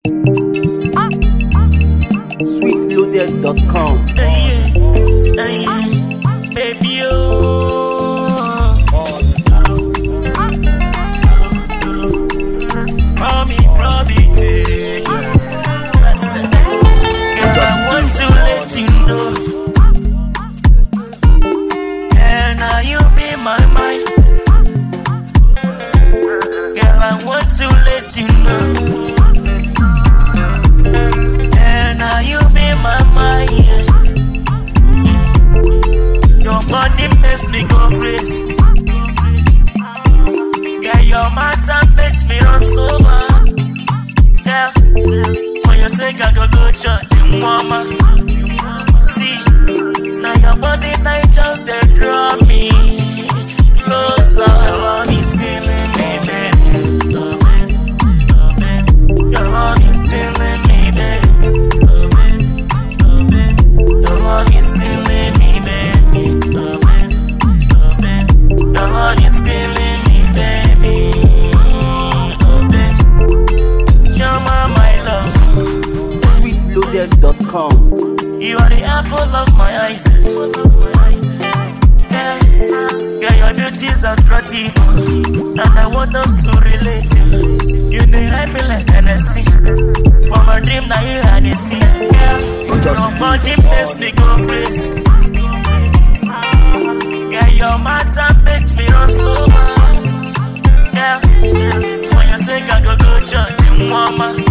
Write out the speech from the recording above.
Sweetloaded.com. Baby, I want to let you know. Girl, now you be my mind. Girl, I want to let you know. Girl, now you be my mind. Your body makes me go crazy. Girl, your matter makes me run sober. Girl, for your sake I go church, mama. See, now your body night just they draw me closer. Your love is killing me, baby. Your love is killing me, baby. Your love is killing me, baby. Your love is killing me, baby. You're my love. Sweetloaded.com. You are the apple of my eyes. Yeah, your beauty is attractive, and I want us to relate. You dey hype me like Hennessy. For my dream, now you had a see. Yeah, your body makes me go crazy. Yeah, your matter makes me run sober. Yeah, for your sake I go church, mama.